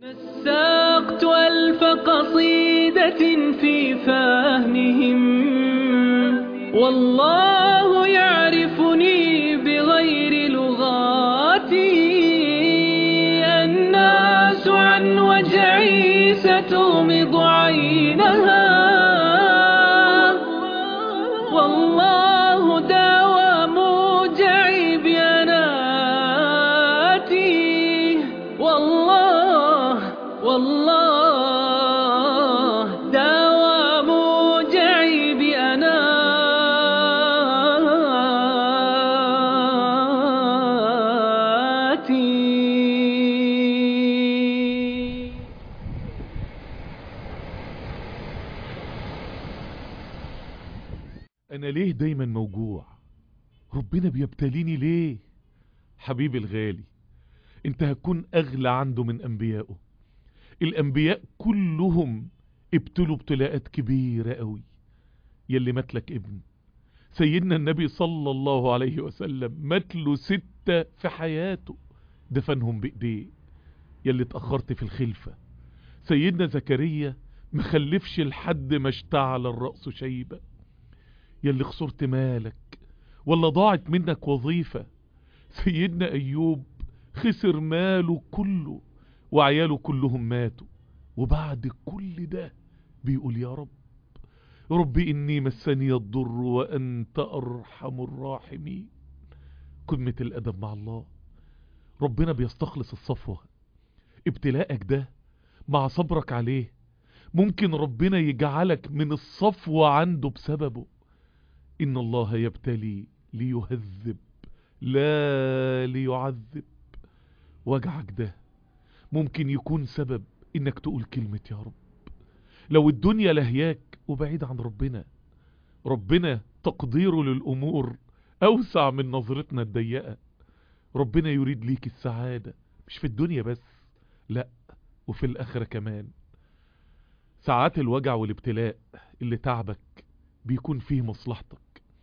نسقت ألف قصيدة في فهمهم، والله يعرفني بغير لغاتي. الناس عن وجعي ستغمض عينها، والله داوى موجعي بأناتي. والله داوى موجعي بأناتي. أنا ليه دايما موجوع؟ ربنا بيبتليني ليه؟ حبيبي الغالي، انت هتكون أغلى عنده من أنبيائه. الأنبياء كلهم ابتلوا ابتلاءات كبيرة قوي. يلي ماتلك ابن سيدنا النبي صلى الله عليه وسلم ماتله 6 في حياته، دفنهم بإيديه. يلي اتأخرت في الخلفة سيدنا زكريا مخلفش لحد ما اشتعل الرأس شيبة. يلي خسرت مالك ولا ضاعت منك وظيفة، سيدنا أيوب خسر ماله كله وعياله كلهم ماتوا، وبعد كل ده بيقول يا رب إني مسني الضر وأنت أرحم الراحمين. قمة الأدب مع الله. ربنا بيستخلص الصفوة. ابتلاءك ده مع صبرك عليه ممكن ربنا يجعلك من الصفوة عنده بسببه. إن الله يبتلي ليهذب لا ليعذب. وجعك ده ممكن يكون سبب إنك تقول كلمة يا رب. لو الدنيا لهياك وبعيد عن ربنا تقديره للأمور أوسع من نظرتنا الضيقة. ربنا يريد ليك السعادة مش في الدنيا بس، لا، وفي الآخرة كمان. ساعات الوجع والابتلاء اللي تعبك بيكون فيه مصلحتك.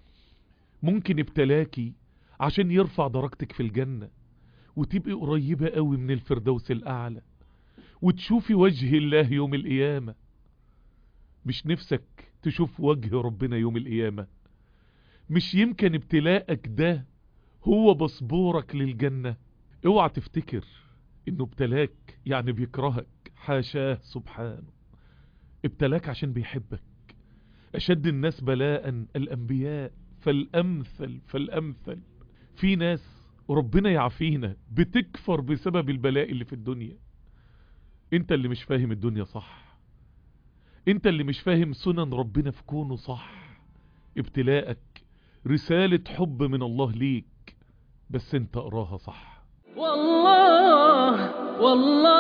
ممكن ابتلاكي عشان يرفع درجتك في الجنة وتبقي قريبة قوي من الفردوس الأعلى وتشوفي وجه الله يوم القيامة. مش نفسك تشوف وجه ربنا يوم القيامة؟ مش يمكن ابتلاءك ده هو بصبورك للجنة؟ اوعى تفتكر انه ابتلاك يعني بيكرهك، حاشاه سبحانه. ابتلاك عشان بيحبك. أشد الناس بلاء الأنبياء فالأمثل. في ناس ربنا يعافينا بتكفر بسبب البلاء اللي في الدنيا. انت اللي مش فاهم الدنيا صح، انت اللي مش فاهم سنن ربنا في كونه صح. ابتلاءك رسالة حب من الله ليك، بس انت اقراها صح. والله